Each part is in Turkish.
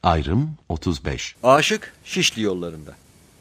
Ayrım 35. Aşık Şişli yollarında.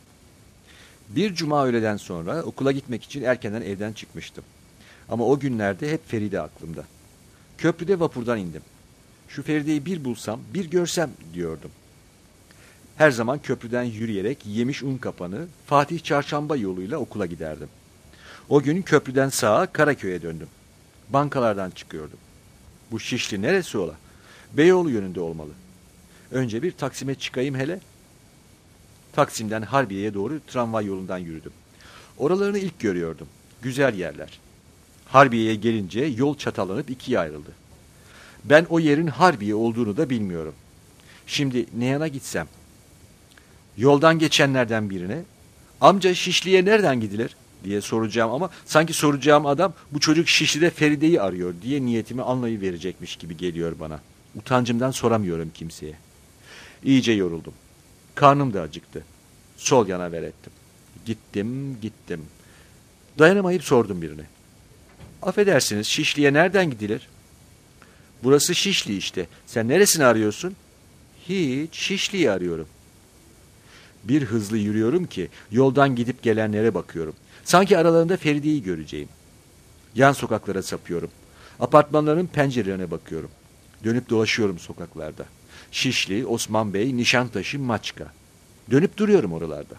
Bir cuma öğleden sonra okula gitmek için erkenden evden çıkmıştım. Ama o günlerde hep Feride aklımda. Köprüde vapurdan indim. Şu Feride'yi bir bulsam, bir görsem diyordum. Her zaman köprüden yürüyerek Yemiş Unkapanı, Fatih Çarşamba yoluyla okula giderdim. O gün köprüden sağa Karaköy'e döndüm. Bankalardan çıkıyordum. Bu Şişli neresi ola? Beyoğlu yönünde olmalı. Önce bir Taksim'e çıkayım hele. Taksim'den Harbiye'ye doğru tramvay yolundan yürüdüm. Oralarını ilk görüyordum. Güzel yerler. Harbiye'ye gelince yol çatallanıp ikiye ayrıldı. Ben o yerin Harbiye olduğunu da bilmiyorum. Şimdi ne yana gitsem? Yoldan geçenlerden birine, amca Şişli'ye nereden gidilir diye soracağım ama sanki soracağım adam bu çocuk Şişli'de Feride'yi arıyor diye niyetimi anlayıverecekmiş gibi geliyor bana. Utancımdan soramıyorum kimseye. İyice yoruldum. Karnım da acıktı. Sol yana verettim. Gittim. Dayanamayıp sordum birine. Affedersiniz, Şişli'ye nereden gidilir? Burası Şişli işte. Sen neresini arıyorsun? Hiç, Şişli'yi arıyorum. Bir hızlı yürüyorum ki yoldan gidip gelenlere bakıyorum. Sanki aralarında Feride'yi göreceğim. Yan sokaklara sapıyorum. Apartmanların pencerelerine bakıyorum. Dönüp dolaşıyorum sokaklarda. Şişli, Osman Bey, Nişantaşı, Maçka. Dönüp duruyorum oralarda.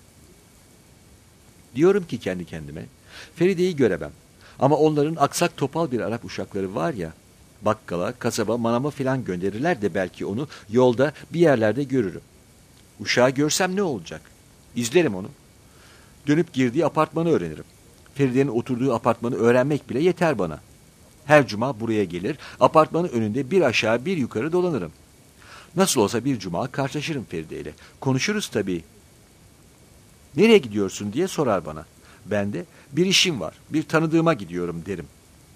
Diyorum ki kendi kendime, Feride'yi göremem. Ama onların aksak topal bir Arap uşakları var ya, bakkala, kasaba, manama filan gönderirler de belki onu yolda bir yerlerde görürüm. Uşağı görsem ne olacak? İzlerim onu. Dönüp girdiği apartmanı öğrenirim. Feride'nin oturduğu apartmanı öğrenmek bile yeter bana. Her cuma buraya gelir, apartmanın önünde bir aşağı bir yukarı dolanırım. Nasıl olsa bir cuma karşılaşırım Feride ile. Konuşuruz tabii. Nereye gidiyorsun diye sorar bana. Ben de bir işim var, bir tanıdığıma gidiyorum derim.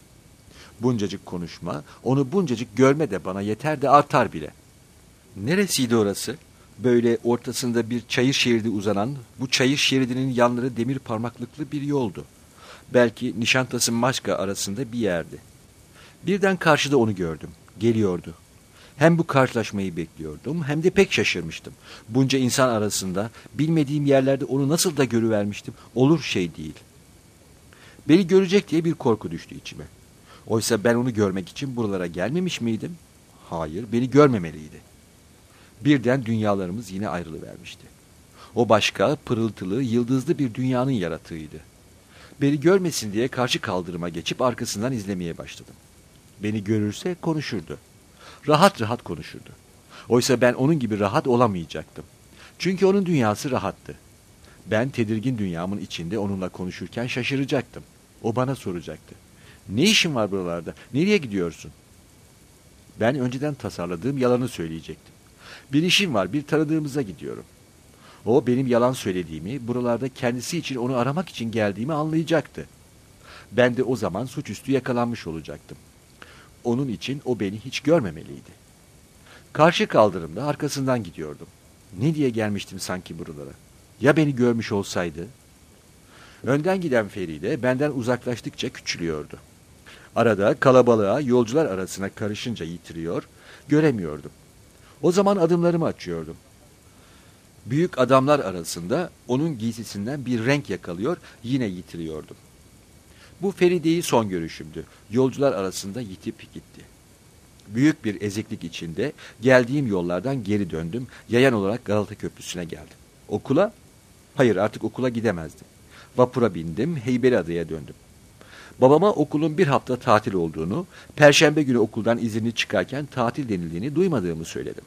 Buncacık konuşma, onu buncacık görme de bana yeter de artar bile. Neresiydi orası? Böyle ortasında bir çayır şeridi uzanan, bu çayır şeridinin yanları demir parmaklıklı bir yoldu. Belki Nişantası Maçka arasında bir yerdi. Birden karşıda onu gördüm. Geliyordu. Hem bu karşılaşmayı bekliyordum hem de pek şaşırmıştım. Bunca insan arasında bilmediğim yerlerde onu nasıl da görüvermiştim. Olur şey değil. Beni görecek diye bir korku düştü içime. Oysa ben onu görmek için buralara gelmemiş miydim? Hayır, beni görmemeliydi. Birden dünyalarımız yine ayrılıvermişti. O başka, pırıltılı, yıldızlı bir dünyanın yaratığıydı. Beni görmesin diye karşı kaldırıma geçip arkasından izlemeye başladım. Beni görürse konuşurdu. Rahat rahat konuşurdu. Oysa ben onun gibi rahat olamayacaktım. Çünkü onun dünyası rahattı. Ben tedirgin dünyamın içinde onunla konuşurken şaşıracaktım. O bana soracaktı. Ne işin var buralarda? Nereye gidiyorsun? Ben önceden tasarladığım yalanı söyleyecektim. Bir işim var, bir tanıdığımıza gidiyorum. O benim yalan söylediğimi, buralarda kendisi için onu aramak için geldiğimi anlayacaktı. Ben de o zaman suçüstü yakalanmış olacaktım. Onun için o beni hiç görmemeliydi. Karşı kaldırımda arkasından gidiyordum. Ne diye gelmiştim sanki buralara? Ya beni görmüş olsaydı? Önden giden Feride benden uzaklaştıkça küçülüyordu. Arada kalabalığa, yolcular arasına karışınca yitiriyor, göremiyordum. O zaman adımlarımı açıyordum. Büyük adamlar arasında onun giysisinden bir renk yakalıyor, yine yitiriyordum. Bu Feride'yi son görüşümdü. Yolcular arasında yitip gitti. Büyük bir eziklik içinde geldiğim yollardan geri döndüm. Yayan olarak Galata Köprüsü'ne geldim. Okula? Hayır, artık okula gidemezdim. Vapura bindim, Heybeliada'ya döndüm. Babama okulun bir hafta tatil olduğunu, Perşembe günü okuldan izinli çıkarken tatil denildiğini duymadığımı söyledim.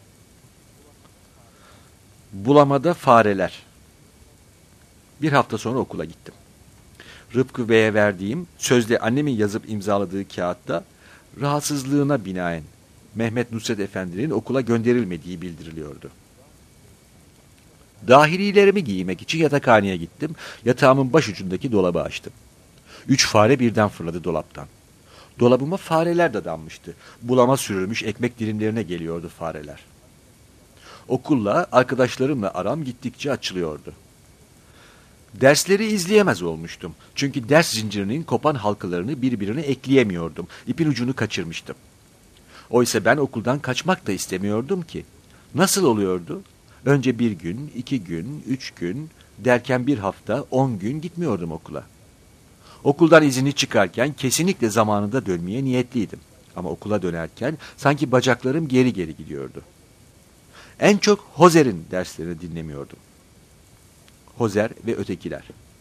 Bulamada fareler. Bir hafta sonra okula gittim. Rıfkı Bey'e verdiğim, sözde annemin yazıp imzaladığı kağıtta rahatsızlığına binaen Mehmet Nusret Efendi'nin okula gönderilmediği bildiriliyordu. Dahililerimi giymek için yatakhaneye gittim. Yatağımın başucundaki dolabı açtım. 3 fare birden fırladı dolaptan. Dolabıma fareler dadanmıştı. Bulama sürülmüş ekmek dilimlerine geliyordu fareler. Okulla, arkadaşlarımla aram gittikçe açılıyordu. Dersleri izleyemez olmuştum. Çünkü ders zincirinin kopan halkalarını birbirine ekleyemiyordum. İpin ucunu kaçırmıştım. Oysa ben okuldan kaçmak da istemiyordum ki. Nasıl oluyordu? Önce 1 gün, 2 gün, 3 gün derken 1 hafta, 10 gün gitmiyordum okula. Okuldan izinli çıkarken kesinlikle zamanında dönmeye niyetliydim. Ama okula dönerken sanki bacaklarım geri geri gidiyordu. En çok Hozer'in derslerini dinlemiyordum. Hozer ve ötekiler.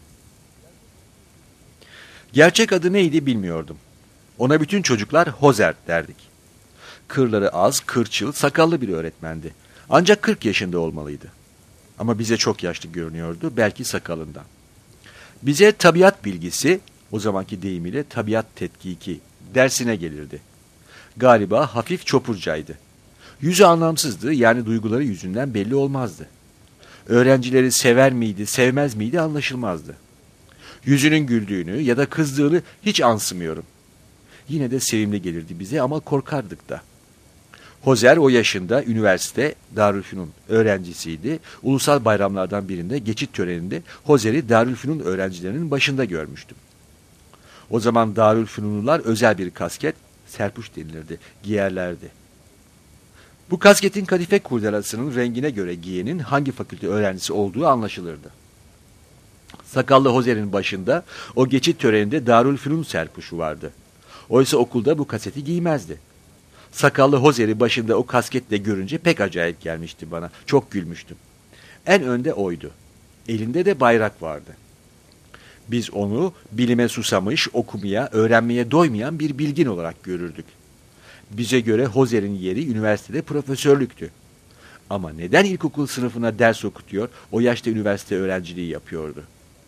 Gerçek adı neydi bilmiyordum. Ona bütün çocuklar Hozer derdik. Kırları az, kırçıl, sakallı bir öğretmendi. Ancak 40 yaşında olmalıydı. Ama bize çok yaşlı görünüyordu, belki sakalından. Bize tabiat bilgisi, o zamanki deyimiyle tabiat tetkiki dersine gelirdi. Galiba hafif çopurcaydı. Yüzü anlamsızdı, yani duyguları yüzünden belli olmazdı. Öğrencileri sever miydi, sevmez miydi anlaşılmazdı. Yüzünün güldüğünü ya da kızdığını hiç ansımıyorum. Yine de sevimli gelirdi bize ama korkardık da. Hozer o yaşında üniversite Darülfünun öğrencisiydi. Ulusal bayramlardan birinde geçit töreninde Hozer'i Darülfünun öğrencilerinin başında görmüştüm. O zaman Darülfünunlular özel bir kasket, serpuş denilirdi, giyerlerdi. Bu kasketin kadife kurdelasının rengine göre giyenin hangi fakülte öğrencisi olduğu anlaşılırdı. Sakallı Hozer'in başında o geçit töreninde Darülfünun serpuşu vardı. Oysa okulda bu kaseti giymezdi. Sakallı Hozer'i başında o kasketle görünce pek acayip gelmişti bana. Çok gülmüştüm. En önde oydu. Elinde de bayrak vardı. Biz onu bilime susamış, okumaya, öğrenmeye doymayan bir bilgin olarak görürdük. Bize göre Hozer'in yeri üniversitede profesörlüktü. Ama neden ilkokul sınıfına ders okutuyor, o yaşta üniversite öğrenciliği yapıyordu?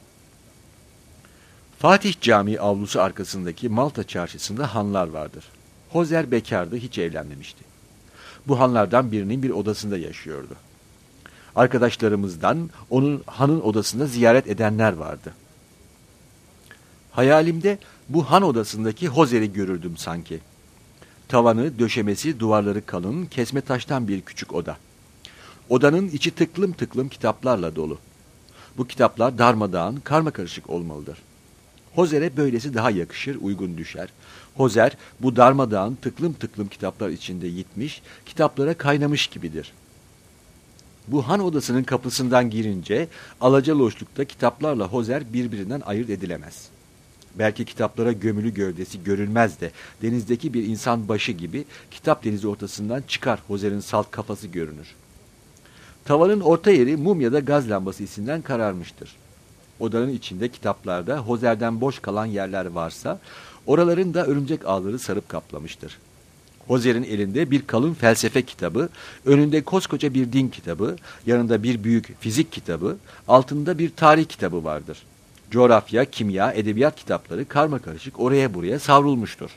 Fatih Camii avlusu arkasındaki Malta çarşısında hanlar vardır. Hozer bekardı, hiç evlenmemişti. Bu hanlardan birinin bir odasında yaşıyordu. Arkadaşlarımızdan onun hanın odasında ziyaret edenler vardı. Hayalimde bu han odasındaki Hozer'i görürdüm sanki. Tavanı, döşemesi, duvarları kalın, kesme taştan bir küçük oda. Odanın içi tıklım tıklım kitaplarla dolu. Bu kitaplar darmadağın, karmakarışık olmalıdır. Hozer'e böylesi daha yakışır, uygun düşer. Hozer bu darmadağın tıklım tıklım kitaplar içinde yitmiş, kitaplara kaynamış gibidir. Bu han odasının kapısından girince alacaloşlukta kitaplarla Hozer birbirinden ayırt edilemez. Belki kitaplara gömülü gövdesi görünmez de denizdeki bir insan başı gibi kitap denizi ortasından çıkar Hozer'in salt kafası görünür. Tavanın orta yeri mum ya da gaz lambası isinden kararmıştır. Odanın içinde kitaplarda Hozer'den boş kalan yerler varsa oraların da örümcek ağları sarıp kaplamıştır. Hozer'in elinde bir kalın felsefe kitabı, önünde koskoca bir din kitabı, yanında bir büyük fizik kitabı, altında bir tarih kitabı vardır. Coğrafya, kimya, edebiyat kitapları karmakarışık oraya buraya savrulmuştur.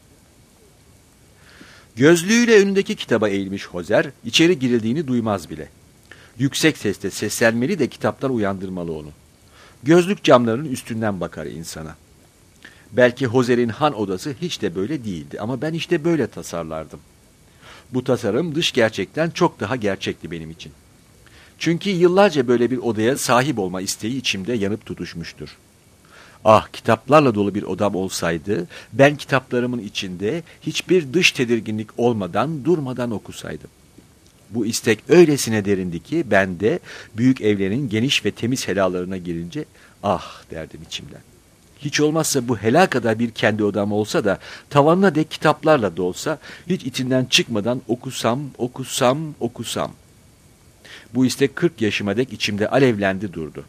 Gözlüğüyle önündeki kitaba eğilmiş Hozer, içeri girildiğini duymaz bile. Yüksek sesle seslenmeli de kitaplar uyandırmalı onu. Gözlük camlarının üstünden bakar insana. Belki Hozer'in han odası hiç de böyle değildi ama ben işte böyle tasarlardım. Bu tasarım dış gerçekten çok daha gerçekti benim için. Çünkü yıllarca böyle bir odaya sahip olma isteği içimde yanıp tutuşmuştur. Ah, kitaplarla dolu bir odam olsaydı, ben kitaplarımın içinde hiçbir dış tedirginlik olmadan, durmadan okusaydım. Bu istek öylesine derindi ki ben de büyük evlerin geniş ve temiz helalarına girince ah derdim içimden. Hiç olmazsa bu hela kadar bir kendi odam olsa da tavanına dek kitaplarla dolsa hiç içinden çıkmadan okusam. Bu istek 40 yaşıma dek içimde alevlendi durdu.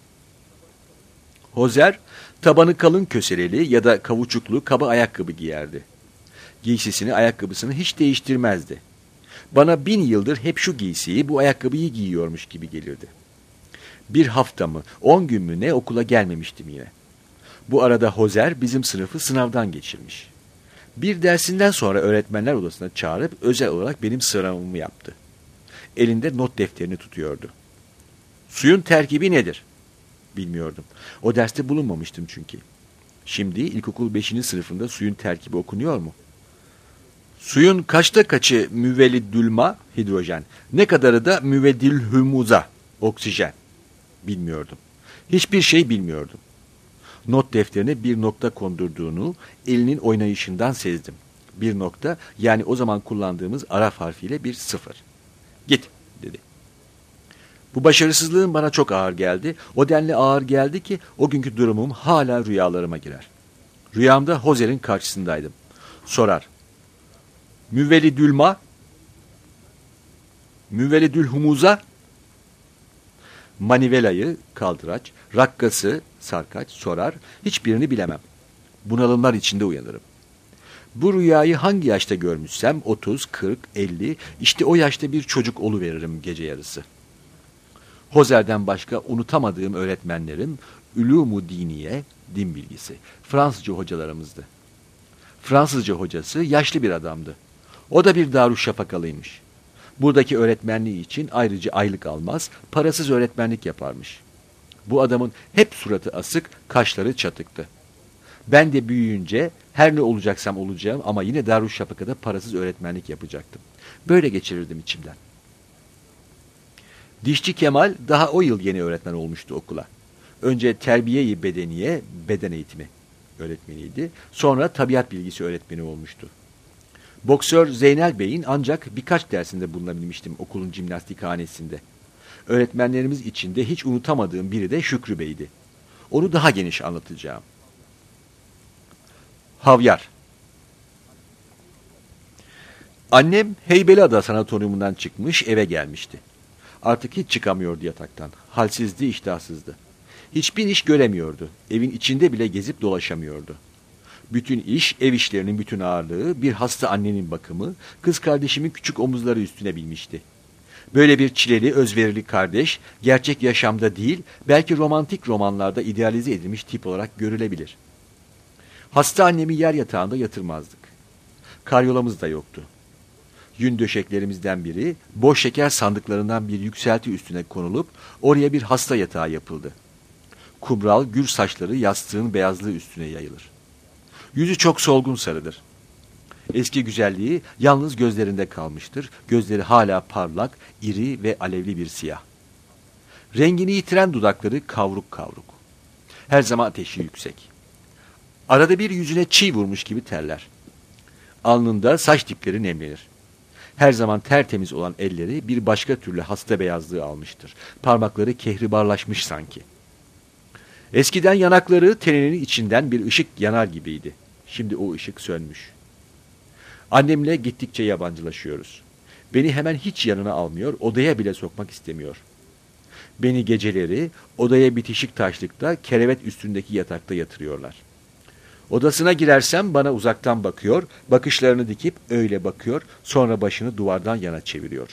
Hozer tabanı kalın köseleli ya da kavuçuklu kaba ayakkabı giyerdi. Giysisini, ayakkabısını hiç değiştirmezdi. Bana 1000 yıldır hep şu giysiyi, bu ayakkabıyı giyiyormuş gibi gelirdi. Bir hafta mı, 10 gün mü ne okula gelmemiştim yine. Bu arada Hozer bizim sınıfı sınavdan geçirmiş. Bir dersinden sonra öğretmenler odasına çağırıp özel olarak benim sınavımı yaptı. Elinde not defterini tutuyordu. Suyun terkibi nedir? Bilmiyordum. O derste bulunmamıştım çünkü. Şimdi ilkokul 5. sınıfında suyun terkibi okunuyor mu? Suyun kaçta kaçı müvelliddülma, hidrojen, ne kadarı da müveddilhumuza, oksijen? Bilmiyordum. Hiçbir şey bilmiyordum. Not defterine bir nokta kondurduğunu elinin oynayışından sezdim. Bir nokta, yani o zaman kullandığımız Arap harfiyle bir 0. Git dedi. Bu başarısızlığım bana çok ağır geldi. O denli ağır geldi ki o günkü durumum hala rüyalarıma girer. Rüyamda Hozer'in karşısındaydım. Sorar. Müvelidül humuza, manivelayı, kaldıraç, rakkası, sarkaç, sorar. Hiçbirini bilemem. Bunalımlar içinde uyanırım. Bu rüyayı hangi yaşta görmüşsem 30, 40, 50 işte o yaşta bir çocuk oluveririm gece yarısı. Hozer'den başka unutamadığım öğretmenlerim Ulûm-u Diniye, din bilgisi, Fransızca hocalarımızdı. Fransızca hocası yaşlı bir adamdı. O da bir Darüşşafakalıymış. Buradaki öğretmenliği için ayrıca aylık almaz, parasız öğretmenlik yaparmış. Bu adamın hep suratı asık, kaşları çatıktı. Ben de büyüyünce her ne olacaksam olacağım ama yine Darüşşafaka'da parasız öğretmenlik yapacaktım. Böyle geçirirdim içimden. Dişçi Kemal daha o yıl yeni öğretmen olmuştu okula. Önce terbiye-i bedeniye, beden eğitimi öğretmeniydi. Sonra tabiat bilgisi öğretmeni olmuştu. Boksör Zeynel Bey'in ancak birkaç dersinde bulunabilmiştim okulun jimnastikhanesinde. Öğretmenlerimiz içinde hiç unutamadığım biri de Şükrü Bey'di. Onu daha geniş anlatacağım. Havyar. Annem Heybeliada Sanatoryumundan çıkmış eve gelmişti. Artık hiç çıkamıyordu yataktan. Halsizdi, iştahsızdı. Hiçbir iş göremiyordu. Evin içinde bile gezip dolaşamıyordu. Bütün iş, ev işlerinin bütün ağırlığı, bir hasta annenin bakımı, kız kardeşimin küçük omuzları üstüne binmişti. Böyle bir çileli, özverili kardeş, gerçek yaşamda değil, belki romantik romanlarda idealize edilmiş tip olarak görülebilir. Hasta annemi yer yatağında yatırmazdık. Karyolamız da yoktu. Yün döşeklerimizden biri, boş şeker sandıklarından bir yükselti üstüne konulup, oraya bir hasta yatağı yapıldı. Kumral, gür saçları yastığın beyazlığı üstüne yayılır. Yüzü çok solgun sarıdır. Eski güzelliği yalnız gözlerinde kalmıştır. Gözleri hala parlak, iri ve alevli bir siyah. Rengini yitiren dudakları kavruk kavruk. Her zaman ateşi yüksek. Arada bir yüzüne çiğ vurmuş gibi terler. Alnında saç dipleri nemlenir. Her zaman tertemiz olan elleri bir başka türlü hasta beyazlığı almıştır. Parmakları kehribarlaşmış sanki. Eskiden yanakları teninin içinden bir ışık yanar gibiydi. Şimdi o ışık sönmüş. Annemle gittikçe yabancılaşıyoruz. Beni hemen hiç yanına almıyor, odaya bile sokmak istemiyor. Beni geceleri odaya bitişik taşlıkta kerevet üstündeki yatakta yatırıyorlar. Odasına girersem bana uzaktan bakıyor, bakışlarını dikip öyle bakıyor, sonra başını duvardan yana çeviriyor.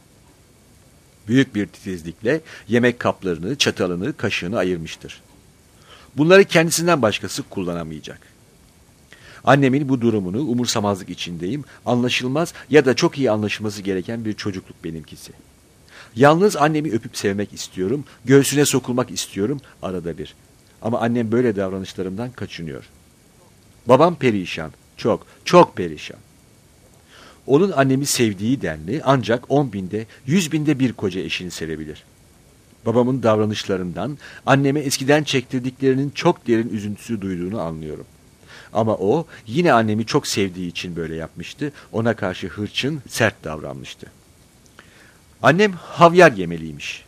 Büyük bir titizlikle yemek kaplarını, çatalını, kaşığını ayırmıştır. Bunları kendisinden başkası kullanamayacak. Annemin bu durumunu umursamazlık içindeyim, anlaşılmaz ya da çok iyi anlaşılması gereken bir çocukluk benimkisi. Yalnız annemi öpüp sevmek istiyorum, göğsüne sokulmak istiyorum arada bir. Ama annem böyle davranışlarımdan kaçınıyor. Babam perişan, çok, çok perişan. Onun annemi sevdiği denli ancak 10 binde, 100 binde bir koca eşini sevebilir. Babamın davranışlarından anneme eskiden çektirdiklerinin çok derin üzüntüsü duyduğunu anlıyorum. Ama o yine annemi çok sevdiği için böyle yapmıştı. Ona karşı hırçın, sert davranmıştı. Annem havyar yemeliymiş.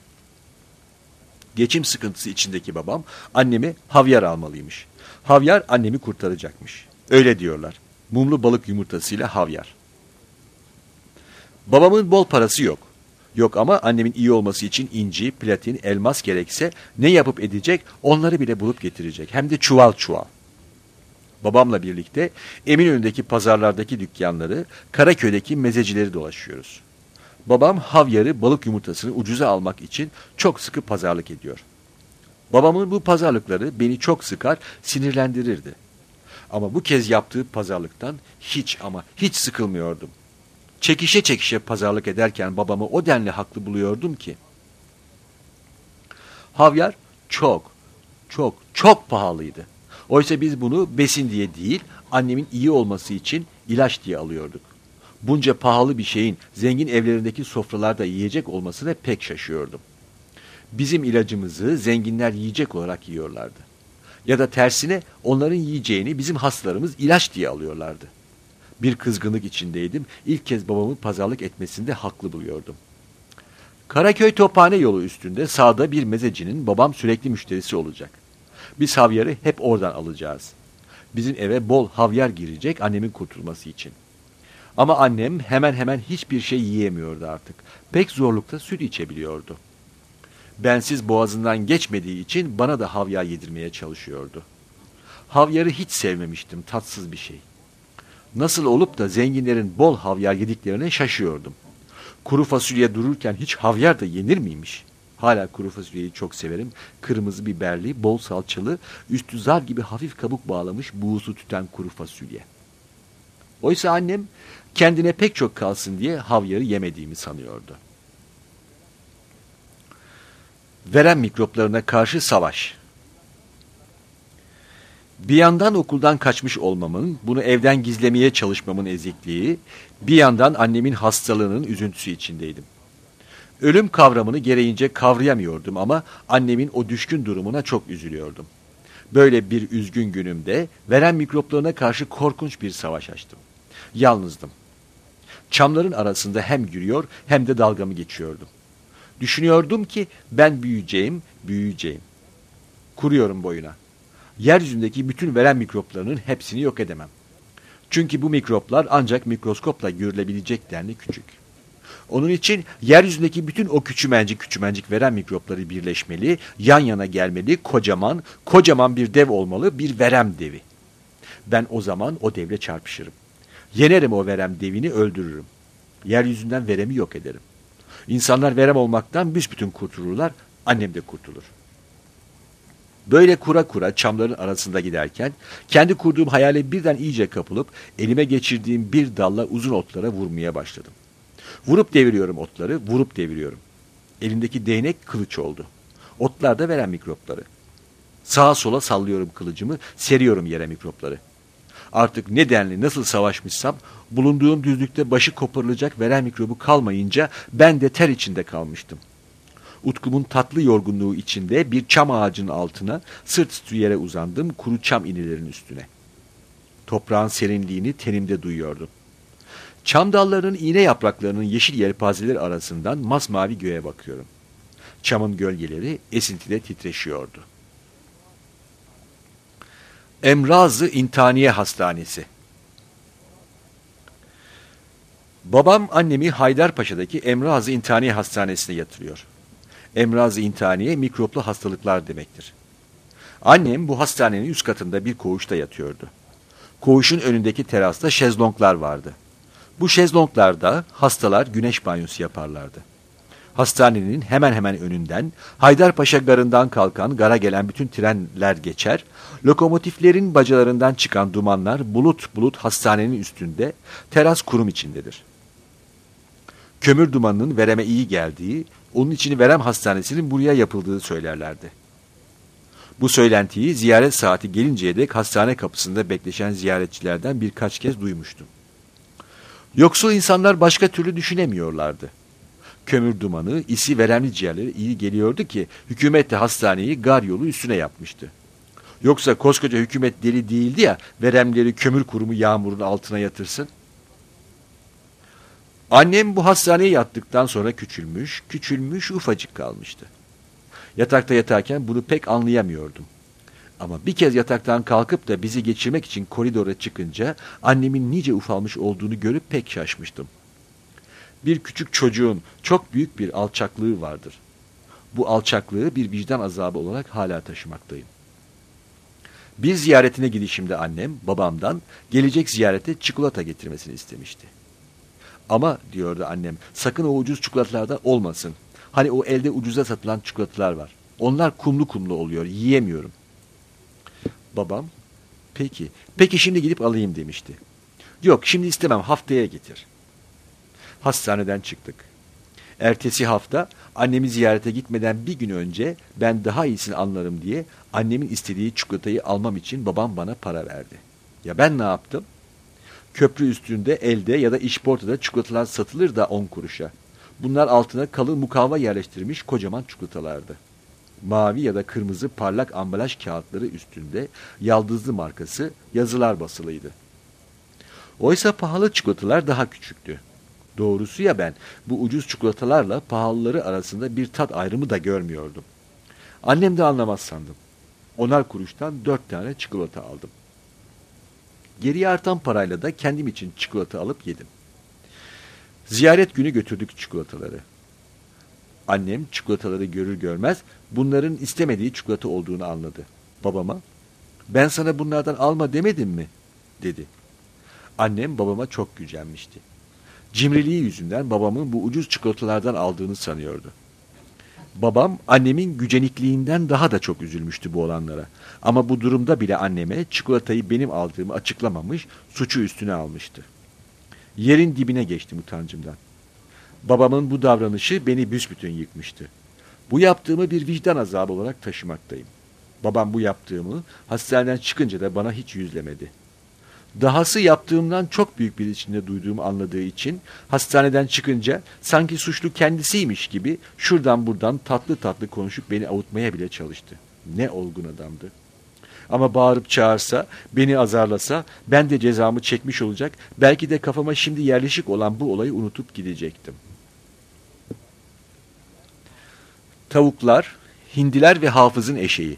Geçim sıkıntısı içindeki babam anneme havyar almalıymış. Havyar annemi kurtaracakmış. Öyle diyorlar. Mumlu balık yumurtasıyla havyar. Babamın bol parası yok. Yok ama annemin iyi olması için inci, platin, elmas gerekse ne yapıp edecek onları bile bulup getirecek. Hem de çuval çuval. Babamla birlikte Eminönü'ndeki pazarlardaki dükkanları, Karaköy'deki mezecileri dolaşıyoruz. Babam havyarı, balık yumurtasını ucuza almak için çok sıkı pazarlık ediyor. Babamın bu pazarlıkları beni çok sıkar, sinirlendirirdi. Ama bu kez yaptığı pazarlıktan hiç ama hiç sıkılmıyordum. Çekişe çekişe pazarlık ederken babamı o denli haklı buluyordum ki. Havyar çok, çok, çok pahalıydı. Oysa biz bunu besin diye değil, annemin iyi olması için ilaç diye alıyorduk. Bunca pahalı bir şeyin zengin evlerindeki sofralarda yiyecek olmasına pek şaşıyordum. Bizim ilacımızı zenginler yiyecek olarak yiyorlardı. Ya da tersine onların yiyeceğini bizim hastalarımız ilaç diye alıyorlardı. Bir kızgınlık içindeydim. İlk kez babamın pazarlık etmesinde haklı buluyordum. Karaköy Tophane yolu üstünde sağda bir mezecinin babam sürekli müşterisi olacak. Biz havyarı hep oradan alacağız. Bizim eve bol havyar girecek annemin kurtulması için. Ama annem hemen hemen hiçbir şey yiyemiyordu artık. Pek zorlukta süt içebiliyordu. Bensiz boğazından geçmediği için bana da havyar yedirmeye çalışıyordu. Havyarı hiç sevmemiştim, tatsız bir şey. Nasıl olup da zenginlerin bol havyar yediklerine şaşıyordum. Kuru fasulye dururken hiç havyar da yenir miymiş? Hala kuru fasulyeyi çok severim. Kırmızı biberli, bol salçalı, üstü zar gibi hafif kabuk bağlamış buğusu tüten kuru fasulye. Oysa annem kendine pek çok kalsın diye havyarı yemediğimi sanıyordu. Verem mikroplarına karşı savaş. Bir yandan okuldan kaçmış olmamın, bunu evden gizlemeye çalışmamın ezikliği, bir yandan annemin hastalığının üzüntüsü içindeydim. Ölüm kavramını gereğince kavrayamıyordum ama annemin o düşkün durumuna çok üzülüyordum. Böyle bir üzgün günümde verem mikroplarına karşı korkunç bir savaş açtım. Yalnızdım. Çamların arasında hem yürüyor hem de dalgamı geçiyordum. Düşünüyordum ki ben büyüyeceğim. Kuruyorum boyuna. Yeryüzündeki bütün verem mikroplarının hepsini yok edemem. Çünkü bu mikroplar ancak mikroskopla görülebilecek denli küçük. Onun için yeryüzündeki bütün o küçümencik verem mikropları birleşmeli, yan yana gelmeli, kocaman bir dev olmalı, bir verem devi. Ben o zaman o devle çarpışırım. Yenerim o verem devini, öldürürüm. Yeryüzünden veremi yok ederim. İnsanlar verem olmaktan büsbütün kurtulurlar, annem de kurtulur. Böyle kura çamların arasında giderken, kendi kurduğum hayale birden iyice kapılıp, elime geçirdiğim bir dalla uzun otlara vurmaya başladım. Vurup deviriyorum otları, vurup deviriyorum. Elimdeki değnek kılıç oldu. Otlar da verem mikropları. Sağa sola sallıyorum kılıcımı, seriyorum yere mikropları. Artık ne denli nasıl savaşmışsam, bulunduğum düzlükte başı koparılacak verem mikrobu kalmayınca ben de ter içinde kalmıştım. Utkumun tatlı yorgunluğu içinde bir çam ağacının altına sırt üstü yere uzandım, kuru çam inilerin üstüne. Toprağın serinliğini tenimde duyuyordum. Çam dallarının iğne yapraklarının yeşil yelpazeleri arasından masmavi göğe bakıyorum. Çamın gölgeleri esintide titreşiyordu. Emraz-ı İntaniye Hastanesi. Babam annemi Haydarpaşa'daki Emraz-ı İntaniye Hastanesi'ne yatırıyor. Emraz-ı İntaniye mikroplu hastalıklar demektir. Annem bu hastanenin üst katında bir koğuşta yatıyordu. Koğuşun önündeki terasta şezlonglar vardı. Bu şezlonglarda hastalar güneş banyosu yaparlardı. Hastanenin hemen hemen önünden Haydarpaşa garından kalkan gara gelen bütün trenler geçer, lokomotiflerin bacalarından çıkan dumanlar bulut bulut hastanenin üstünde, teras kurum içindedir. Kömür dumanının vereme iyi geldiği, onun için verem hastanesinin buraya yapıldığı söylerlerdi. Bu söylentiyi ziyaret saati gelinceye dek hastane kapısında bekleşen ziyaretçilerden birkaç kez duymuştum. Yoksul insanlar başka türlü düşünemiyorlardı. Kömür dumanı, isi veremli ciğerlere iyi geliyordu ki hükümet de hastaneyi gar yolu üstüne yapmıştı. Yoksa koskoca hükümet deli değildi ya, veremleri kömür kurumu yağmurun altına yatırsın. Annem bu hastaneye yattıktan sonra küçülmüş ufacık kalmıştı. Yatakta yatarken bunu pek anlayamıyordum. Ama bir kez yataktan kalkıp da bizi geçirmek için koridora çıkınca annemin nice ufalmış olduğunu görüp pek şaşmıştım. Bir küçük çocuğun çok büyük bir alçaklığı vardır. Bu alçaklığı bir vicdan azabı olarak hala taşımaktayım. Bir ziyaretine gidişimde annem babamdan gelecek ziyarete çikolata getirmesini istemişti. Ama diyordu annem, sakın o ucuz çikolatalarda olmasın. Hani o elde ucuza satılan çikolatalar var. Onlar kumlu oluyor, yiyemiyorum. Babam, peki şimdi gidip alayım demişti. Yok, şimdi istemem, haftaya getir. Hastaneden çıktık. Ertesi hafta annemi ziyarete gitmeden bir gün önce ben daha iyisini anlarım diye annemin istediği çikolatayı almam için babam bana para verdi. Ya ben ne yaptım? Köprü üstünde elde ya da işportada çikolatalar satılır da 10 kuruşa. Bunlar altına kalın mukavva yerleştirilmiş kocaman çikolatalardı. Mavi ya da kırmızı parlak ambalaj kağıtları üstünde Yaldızlı markası yazılar basılıydı. Oysa pahalı çikolatalar daha küçüktü. Doğrusu ya ben bu ucuz çikolatalarla pahalıları arasında bir tat ayrımı da görmüyordum. Annem de anlamaz sandım. 10'ar kuruştan 4 tane çikolata aldım. Geriye artan parayla da kendim için çikolata alıp yedim. Ziyaret günü götürdük çikolataları. Annem çikolataları görür görmez bunların istemediği çikolata olduğunu anladı. Babama, "Ben sana bunlardan alma demedim mi?" dedi. Annem babama çok gücenmişti. Cimriliği yüzünden babamın bu ucuz çikolatalardan aldığını sanıyordu. Babam annemin gücenikliğinden daha da çok üzülmüştü bu olanlara. Ama bu durumda bile anneme çikolatayı benim aldığımı açıklamamış, suçu üstüne almıştı. Yerin dibine geçtim utancımdan. Babamın bu davranışı beni büsbütün yıkmıştı. Bu yaptığımı bir vicdan azabı olarak taşımaktayım. Babam bu yaptığımı hastaneden çıkınca da bana hiç yüzlemedi. Dahası yaptığımdan çok büyük bir içinde duyduğumu anladığı için hastaneden çıkınca sanki suçlu kendisiymiş gibi şuradan buradan tatlı tatlı konuşup beni avutmaya bile çalıştı. Ne olgun adamdı. Ama bağırıp çağırsa, beni azarlasa ben de cezamı çekmiş olacak, belki de kafama şimdi yerleşik olan bu olayı unutup gidecektim. Tavuklar, hindiler ve hafızın eşeği.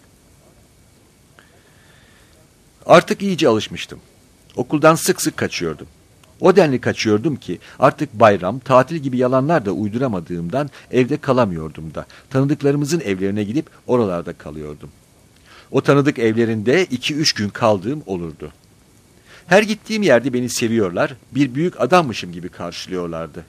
Artık iyice alışmıştım. Okuldan sık sık kaçıyordum. O denli kaçıyordum ki artık bayram, tatil gibi yalanlar da uyduramadığımdan evde kalamıyordum da. Tanıdıklarımızın evlerine gidip oralarda kalıyordum. O tanıdık evlerinde 2-3 gün kaldığım olurdu. Her gittiğim yerde beni seviyorlar, bir büyük adammışım gibi karşılıyorlardı.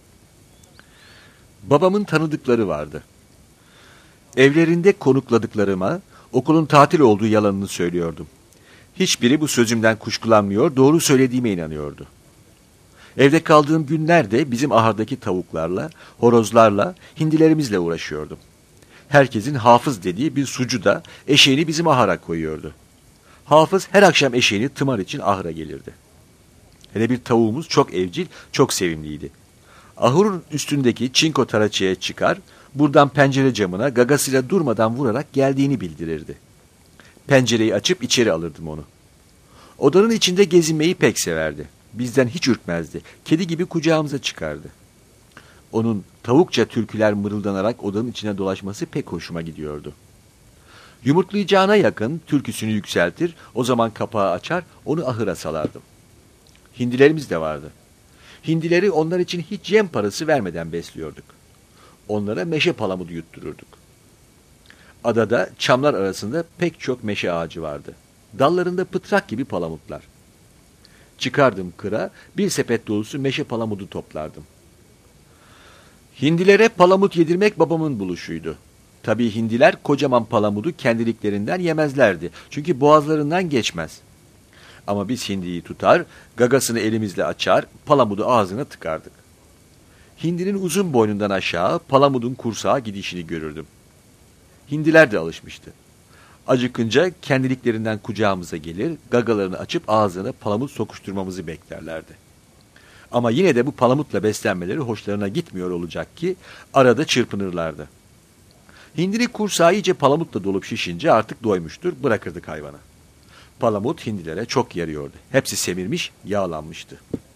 Babamın tanıdıkları vardı. Evlerinde konukladıklarıma okulun tatil olduğu yalanını söylüyordum. Hiçbiri bu sözümden kuşkulanmıyor, doğru söylediğime inanıyordu. Evde kaldığım günlerde bizim ahırdaki tavuklarla, horozlarla, hindilerimizle uğraşıyordum. Herkesin Hafız dediği bir sucu da eşeğini bizim ahıra koyuyordu. Hafız her akşam eşeğini tımar için ahıra gelirdi. Hele bir tavuğumuz çok evcil, çok sevimliydi. Ahırın üstündeki çinko taraçaya çıkar, buradan pencere camına gagasıyla durmadan vurarak geldiğini bildirirdi. Pencereyi açıp içeri alırdım onu. Odanın içinde gezinmeyi pek severdi. Bizden hiç ürkmezdi. Kedi gibi kucağımıza çıkardı. Onun tavukça türküler mırıldanarak odanın içine dolaşması pek hoşuma gidiyordu. Yumurtlayacağına yakın türküsünü yükseltir, o zaman kapağı açar, onu ahıra salardım. Hindilerimiz de vardı. Hindileri onlar için hiç yem parası vermeden besliyorduk. Onlara meşe palamudu yuttururduk. Adada çamlar arasında pek çok meşe ağacı vardı. Dallarında pıtrak gibi palamutlar. Çıkardım kıra, bir sepet dolusu meşe palamudu toplardım. Hindilere palamut yedirmek babamın buluşuydu. Tabii hindiler kocaman palamudu kendiliklerinden yemezlerdi. Çünkü boğazlarından geçmez. Ama biz hindiyi tutar, gagasını elimizle açar, palamudu ağzına tıkardık. Hindinin uzun boynundan aşağı palamudun kursağa gidişini görürdüm. Hindiler de alışmıştı. Acıkınca kendiliklerinden kucağımıza gelir, gagalarını açıp ağzına palamut sokuşturmamızı beklerlerdi. Ama yine de bu palamutla beslenmeleri hoşlarına gitmiyor olacak ki arada çırpınırlardı. Hindinin kursağı iyice palamutla dolup şişince artık doymuştur, bırakırdık hayvana. Palamut hindilere çok yarıyordu. Hepsi semirmiş, yağlanmıştı.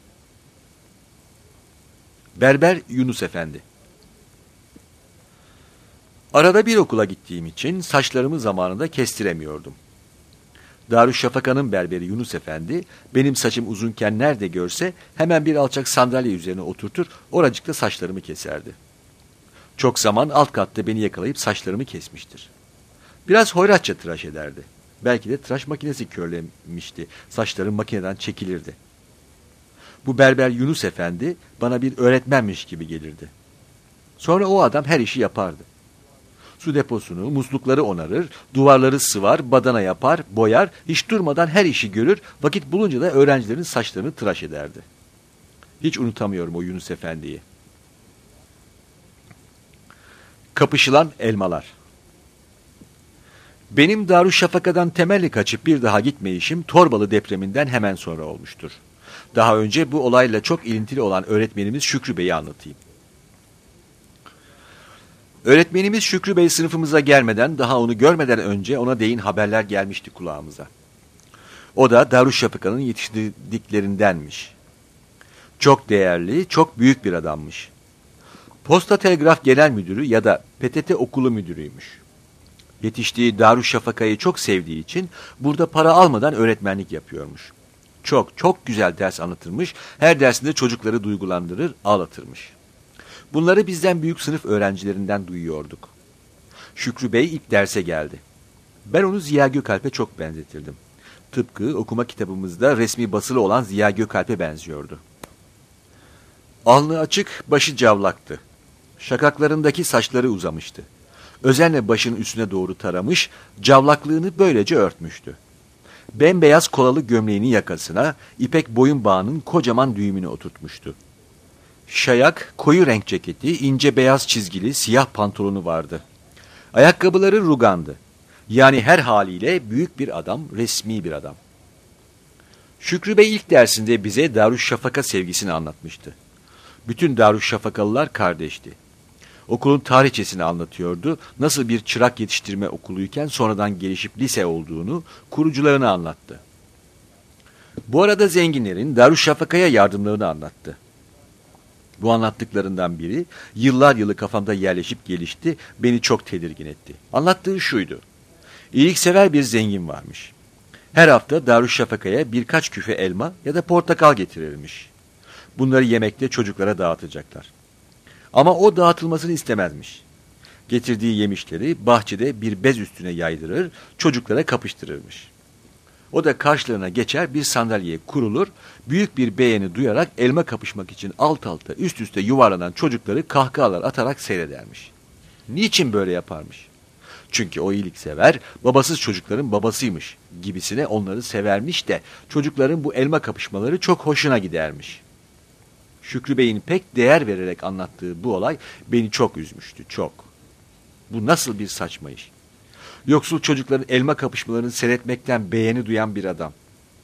Berber Yunus Efendi. Arada bir okula gittiğim için saçlarımı zamanında kestiremiyordum. Darüşşafaka'nın berberi Yunus Efendi, benim saçım uzunken nerede görse hemen bir alçak sandalye üzerine oturtur, oracıkta saçlarımı keserdi. Çok zaman alt katta beni yakalayıp saçlarımı kesmiştir. Biraz hoyratça tıraş ederdi. Belki de tıraş makinesi körlemişti, saçlarım makineden çekilirdi. Bu berber Yunus Efendi bana bir öğretmenmiş gibi gelirdi. Sonra o adam her işi yapardı. Su deposunu, muslukları onarır, duvarları sıvar, badana yapar, boyar, hiç durmadan her işi görür, vakit bulunca da öğrencilerin saçlarını tıraş ederdi. Hiç unutamıyorum o Yunus Efendi'yi. Kapışılan elmalar. Benim Darüşşafaka'dan temelli kaçıp bir daha gitmeyişim Torbalı depreminden hemen sonra olmuştur. Daha önce bu olayla çok ilintili olan öğretmenimiz Şükrü Bey'i anlatayım. Öğretmenimiz Şükrü Bey sınıfımıza gelmeden, daha onu görmeden önce ona değin haberler gelmişti kulağımıza. O da Darüşşafaka'nın yetiştirdiklerindenmiş. Çok değerli, çok büyük bir adammış. Posta Telgraf Genel Müdürü ya da PTT Okulu Müdürüymüş. Yetiştiği Darüşşafaka'yı çok sevdiği için burada para almadan öğretmenlik yapıyormuş. Çok çok güzel ders anlatırmış, her dersinde çocukları duygulandırır, ağlatırmış. Bunları bizden büyük sınıf öğrencilerinden duyuyorduk. Şükrü Bey ilk derse geldi. Ben onu Ziya Gökalp'e çok benzetirdim. Tıpkı okuma kitabımızda resmi basılı olan Ziya Gökalp'e benziyordu. Alnı açık, başı cavlaktı. Şakaklarındaki saçları uzamıştı. Özenle başının üstüne doğru taramış, cavlaklığını böylece örtmüştü. Bembeyaz kolalı gömleğinin yakasına ipek boyun bağının kocaman düğümünü oturtmuştu. Şayak, koyu renk ceketi, ince beyaz çizgili siyah pantolonu vardı. Ayakkabıları rugandı. Yani her haliyle büyük bir adam, resmi bir adam. Şükrü Bey ilk dersinde bize Darüşşafaka sevgisini anlatmıştı. Bütün Darüşşafakalılar kardeşti. Okulun tarihçesini anlatıyordu, nasıl bir çırak yetiştirme okuluyken sonradan gelişip lise olduğunu, kurucularını anlattı. Bu arada zenginlerin Darüşşafaka'ya yardımlarını anlattı. Bu anlattıklarından biri yıllar yılı kafamda yerleşip gelişti, beni çok tedirgin etti. Anlattığı şuydu: İyiliksever bir zengin varmış. Her hafta Darüşşafaka'ya birkaç küfe elma ya da portakal getirilmiş. Bunları yemekte çocuklara dağıtacaklar. Ama o dağıtılmasını istemezmiş. Getirdiği yemişleri bahçede bir bez üstüne yaydırır, çocuklara kapıştırırmış. O da karşılarına geçer, bir sandalyeye kurulur, büyük bir beğeni duyarak elma kapışmak için alt alta üst üste yuvarlanan çocukları kahkahalar atarak seyredermiş. Niçin böyle yaparmış? Çünkü o iyiliksever, babasız çocukların babasıymış gibisine onları severmiş de çocukların bu elma kapışmaları çok hoşuna gidermiş. Şükrü Bey'in pek değer vererek anlattığı bu olay beni çok üzmüştü, çok. Bu nasıl bir saçma iş? Yoksul çocukların elma kapışmalarını seyretmekten beğeni duyan bir adam.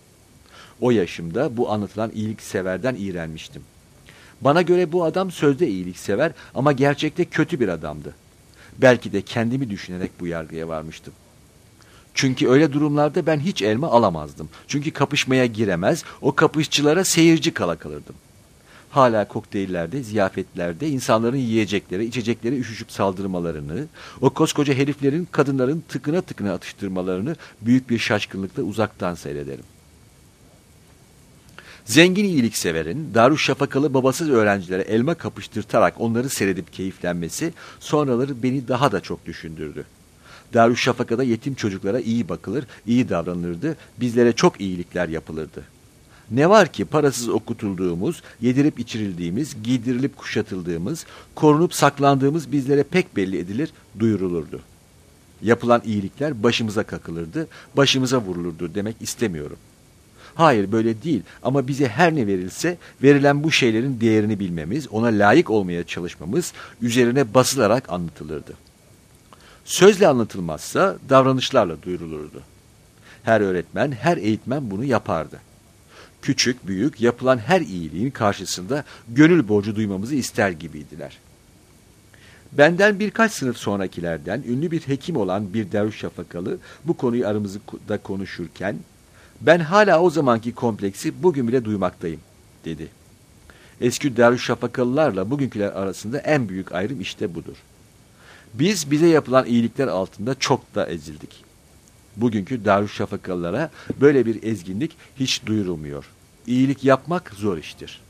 O yaşımda bu anlatılan iyilikseverden iğrenmiştim. Bana göre bu adam sözde iyiliksever ama gerçekte kötü bir adamdı. Belki de kendimi düşünerek bu yargıya varmıştım. Çünkü öyle durumlarda ben hiç elma alamazdım. Çünkü kapışmaya giremez, o kapışçılara seyirci kala kalırdım. Hala kokteyllerde, ziyafetlerde insanların yiyecekleri, içecekleri üşüşüp saldırmalarını, o koskoca heriflerin kadınların tıkına tıkına atıştırmalarını büyük bir şaşkınlıkla uzaktan seyrederim. Zengin iyilikseverin Darüşşafakalı babasız öğrencilere elma kapıştırtarak onları seyredip keyiflenmesi sonraları beni daha da çok düşündürdü. Darüşşafaka'da yetim çocuklara iyi bakılır, iyi davranılırdı, bizlere çok iyilikler yapılırdı. Ne var ki parasız okutulduğumuz, yedirip içirildiğimiz, giydirilip kuşatıldığımız, korunup saklandığımız bizlere pek belli edilir, duyurulurdu. Yapılan iyilikler başımıza kakılırdı, başımıza vurulurdu demek istemiyorum. Hayır, böyle değil, ama bize her ne verilse verilen bu şeylerin değerini bilmemiz, ona layık olmaya çalışmamız üzerine basılarak anlatılırdı. Sözle anlatılmazsa davranışlarla duyurulurdu. Her öğretmen, her eğitmen bunu yapardı. Küçük, büyük, yapılan her iyiliğin karşısında gönül borcu duymamızı ister gibiydiler. Benden birkaç sınıf sonrakilerden ünlü bir hekim olan bir Darüşşafakalı bu konuyu aramızda konuşurken, ben hala o zamanki kompleksi bugün bile duymaktayım, dedi. Eski Darüşşafakalılarla bugünküler arasında en büyük ayrım işte budur. Biz bize yapılan iyilikler altında çok da ezildik. Bugünkü Darüşşafakalılara böyle bir ezginlik hiç duyurulmuyor. İyilik yapmak zor iştir.